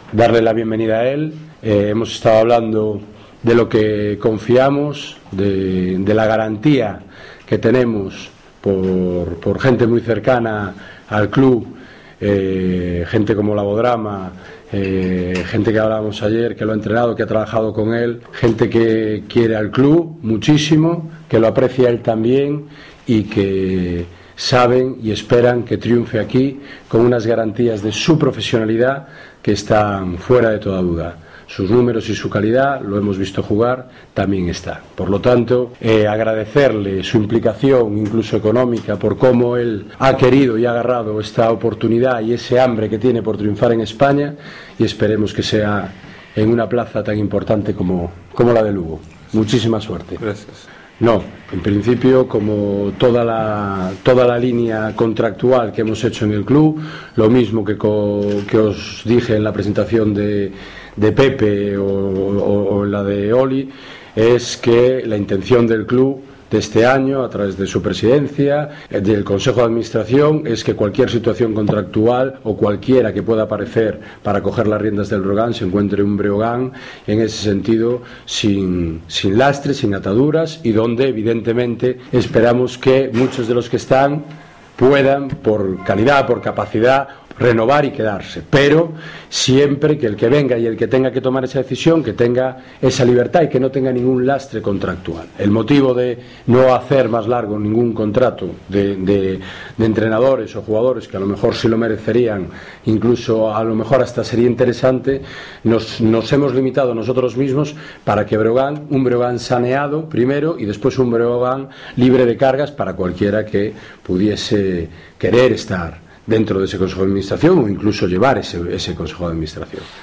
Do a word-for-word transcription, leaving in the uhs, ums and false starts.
darle la bienvenida a él. Eh, hemos estado hablando de lo que confiamos, de, de la garantía que tenemos por, por gente muy cercana al club, eh, gente como Labodrama, eh, gente que hablábamos ayer, que lo ha entrenado, que ha trabajado con él, gente que quiere al club muchísimo, que lo aprecia él también y que saben y esperan que triunfe aquí con unas garantías de su profesionalidad que están fuera de toda duda. Sus números y su calidad, lo hemos visto jugar, también está. Por lo tanto, eh, agradecerle su implicación, incluso económica, por cómo él ha querido y ha agarrado esta oportunidad y ese hambre que tiene por triunfar en España, y esperemos que sea en una plaza tan importante como, como la de Lugo. Muchísima suerte. Gracias. No, en principio, como toda la, toda la línea contractual que hemos hecho en el club, lo mismo que, co, que os dije en la presentación de, de Pepe o, o, o en la de Oli, es que la intención del club de este año, a través de su presidencia, del Consejo de Administración, es que cualquier situación contractual o cualquiera que pueda aparecer para coger las riendas del Breogán se encuentre un Breogán en ese sentido sin, sin lastres, sin ataduras, y donde evidentemente esperamos que muchos de los que están puedan, por calidad, por capacidad, renovar y quedarse, pero siempre que el que venga y el que tenga que tomar esa decisión, que tenga esa libertad y que no tenga ningún lastre contractual. El motivo de no hacer más largo ningún contrato de, de, de entrenadores o jugadores que a lo mejor sí lo merecerían, incluso a lo mejor hasta sería interesante, nos, nos hemos limitado nosotros mismos para que Breogán, un Breogán saneado primero y después un Breogán libre de cargas para cualquiera que pudiese querer estar dentro de ese Consejo de Administración o incluso llevar ese, ese Consejo de Administración.